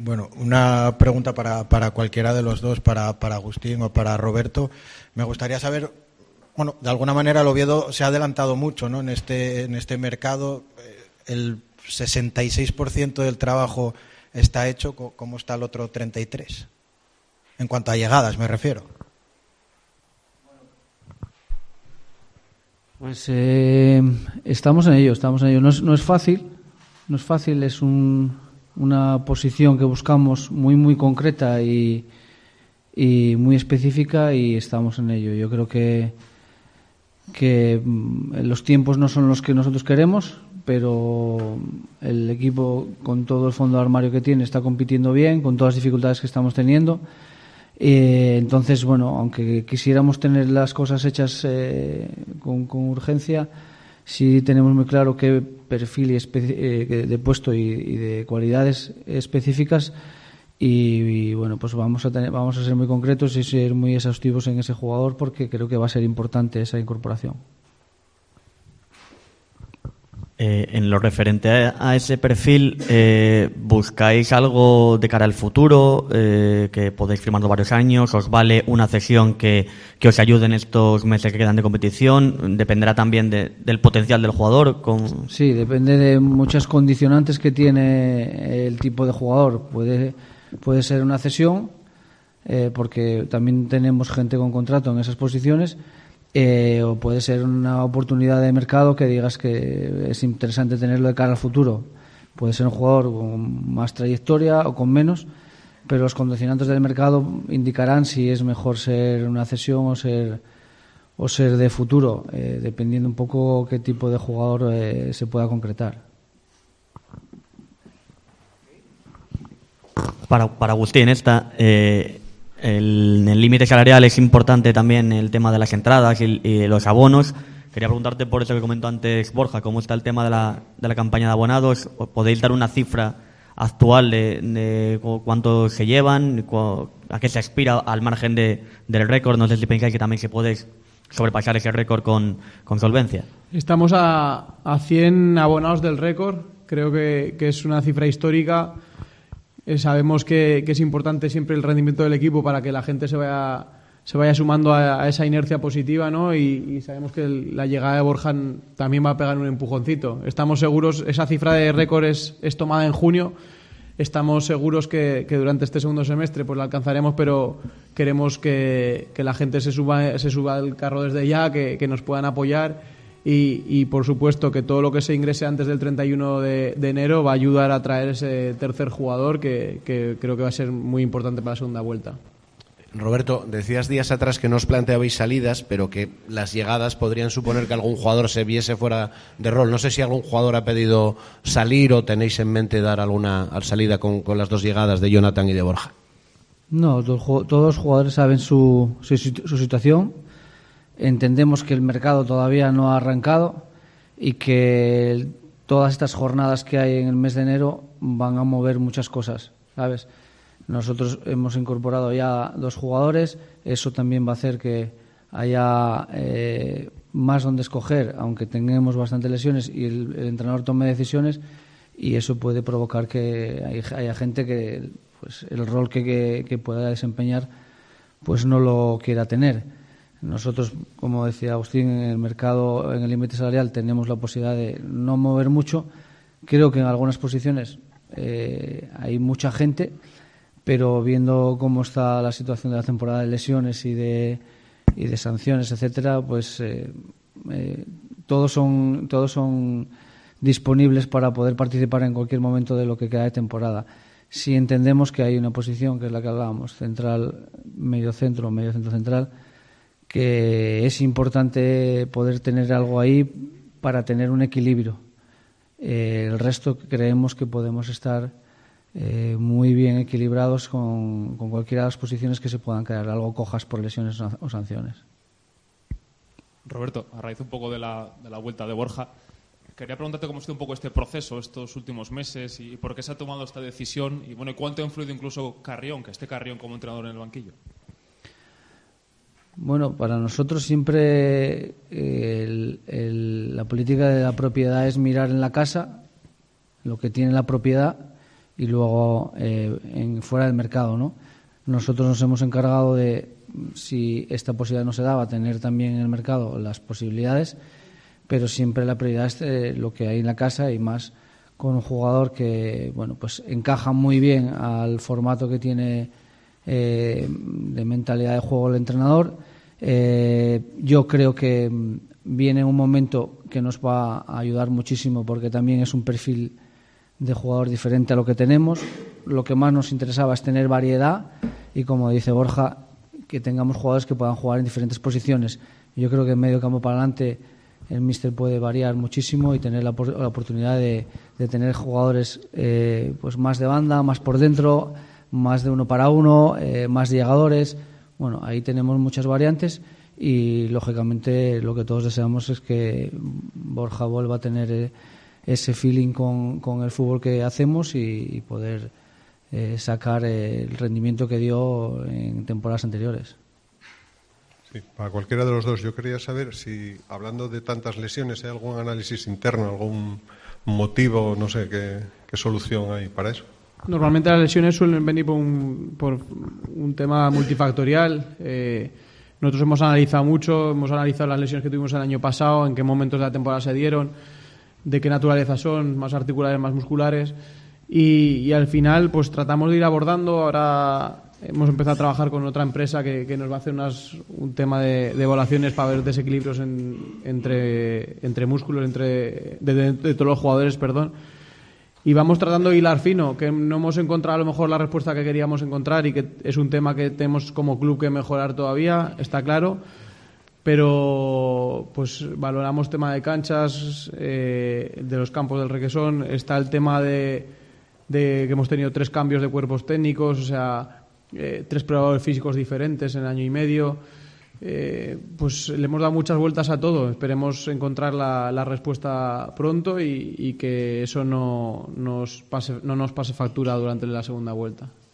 Bueno, una pregunta para cualquiera de los dos, para Agustín o para Roberto. Me gustaría saber, bueno, de alguna manera el Oviedo se ha adelantado mucho, ¿no? En este mercado. El 66% del trabajo está hecho. ¿Cómo está el otro 33%? En cuanto a llegadas, me refiero. Pues estamos en ello. No es fácil, es una posición que buscamos muy concreta y muy específica, y estamos en ello. Yo creo que los tiempos no son los que nosotros queremos, pero el equipo, con todo el fondo de armario que tiene, está compitiendo bien, con todas las dificultades que estamos teniendo. Entonces, bueno, aunque quisiéramos tener las cosas hechas con urgencia, sí tenemos muy claro qué perfil de puesto y de cualidades específicas, y bueno, pues vamos a ser muy concretos y ser muy exhaustivos en ese jugador, porque creo que va a ser importante esa incorporación. En lo referente a ese perfil, ¿buscáis algo de cara al futuro? Que podéis firmarlo varios años, ¿os vale una cesión que os ayude en estos meses que quedan de competición? ¿Dependerá también del potencial del jugador? Sí, depende de muchas condicionantes que tiene el tipo de jugador. Puede ser una cesión, porque también tenemos gente con contrato en esas posiciones. O puede ser una oportunidad de mercado que digas que es interesante tenerlo de cara al futuro. Puede ser un jugador con más trayectoria o con menos, pero los condicionantes del mercado indicarán si es mejor ser una cesión o ser de futuro, dependiendo un poco qué tipo de jugador se pueda concretar. Para Agustín, en el límite salarial es importante también el tema de las entradas y los abonos. Quería preguntarte por eso que comentó antes Borja, ¿cómo está el tema de la campaña de abonados? ¿Podéis dar una cifra actual de cuánto se llevan, a qué se aspira al margen del récord? No sé si pensáis que también se puede sobrepasar ese récord con solvencia. Estamos a 100 abonados del récord. Creo que es una cifra histórica. Sabemos que es importante siempre el rendimiento del equipo para que la gente se vaya sumando a esa inercia positiva, ¿no? Y sabemos que la llegada de Borja también va a pegar un empujoncito. Estamos seguros, esa cifra de récord es tomada en junio. Estamos seguros que durante este segundo semestre pues la alcanzaremos, pero queremos que la gente se suba al carro desde ya, que nos puedan apoyar. Y por supuesto que todo lo que se ingrese antes del 31 de enero va a ayudar a traer ese tercer jugador que creo que va a ser muy importante para la segunda vuelta. Roberto, decías días atrás que no os planteabais salidas, pero que las llegadas podrían suponer que algún jugador se viese fuera de rol. No sé si algún jugador ha pedido salir o tenéis en mente dar alguna salida con las dos llegadas de Jonathan y de Borja. No, todos los jugadores saben su situación. Entendemos que el mercado todavía no ha arrancado y que todas estas jornadas que hay en el mes de enero van a mover muchas cosas, ¿sabes? Nosotros hemos incorporado ya 2 jugadores, eso también va a hacer que haya más donde escoger, aunque tengamos bastantes lesiones y el entrenador tome decisiones, y eso puede provocar que haya gente que pues el rol que pueda desempeñar pues no lo quiera tener. Nosotros, como decía Agustín, en el mercado, en el límite salarial, tenemos la posibilidad de no mover mucho. Creo que en algunas posiciones hay mucha gente, pero viendo cómo está la situación de la temporada de lesiones y de sanciones, etcétera, pues todos son disponibles para poder participar en cualquier momento de lo que queda de temporada. Si entendemos que hay una posición, que es la que hablábamos, central, medio centro central, que es importante poder tener algo ahí para tener un equilibrio. El resto creemos que podemos estar muy bien equilibrados con cualquiera de las posiciones que se puedan quedar algo cojas por lesiones o sanciones. Roberto, a raíz un poco de la vuelta de Borja, quería preguntarte cómo ha sido un poco este proceso estos últimos meses y por qué se ha tomado esta decisión y bueno, cuánto ha influido incluso Carrión, que esté Carrión como entrenador en el banquillo. Bueno, para nosotros siempre la política de la propiedad es mirar en la casa lo que tiene la propiedad y luego en fuera del mercado, ¿no? Nosotros nos hemos encargado de, si esta posibilidad no se daba, tener también en el mercado las posibilidades, pero siempre la prioridad es lo que hay en la casa, y más con un jugador que, bueno, pues encaja muy bien al formato que tiene de mentalidad de juego el entrenador. Yo creo que viene un momento que nos va a ayudar muchísimo, porque también es un perfil de jugador diferente a lo que tenemos. Lo que más nos interesaba es tener variedad y, como dice Borja, que tengamos jugadores que puedan jugar en diferentes posiciones. Yo creo que en medio campo para adelante el míster puede variar muchísimo y tener la oportunidad de tener jugadores pues más de banda, más por dentro, más de uno para uno, más de llegadores. Bueno, ahí tenemos muchas variantes y, lógicamente, lo que todos deseamos es que Borja vuelva a tener ese feeling con el fútbol que hacemos y poder sacar el rendimiento que dio en temporadas anteriores. Sí, para cualquiera de los dos. Yo quería saber si, hablando de tantas lesiones, ¿hay algún análisis interno, algún motivo, no sé, qué solución hay para eso? Normalmente las lesiones suelen venir por un tema multifactorial. Nosotros hemos analizado mucho, hemos analizado las lesiones que tuvimos el año pasado, en qué momentos de la temporada se dieron, de qué naturaleza son, más articulares, más musculares, y al final pues tratamos de ir abordando. Ahora hemos empezado a trabajar con otra empresa que nos va a hacer un tema de evaluaciones para ver desequilibrios entre músculos, de todos los jugadores, perdón. Y vamos tratando de hilar fino, que no hemos encontrado a lo mejor la respuesta que queríamos encontrar, y que es un tema que tenemos como club que mejorar todavía, está claro. Pero pues valoramos tema de canchas, de los campos del Requesón. Está el tema de que hemos tenido 3 cambios de cuerpos técnicos, o sea, 3 preparadores físicos diferentes en año y medio. Pues le hemos dado muchas vueltas a todo. Esperemos encontrar la respuesta pronto y que eso no nos pase factura durante la segunda vuelta.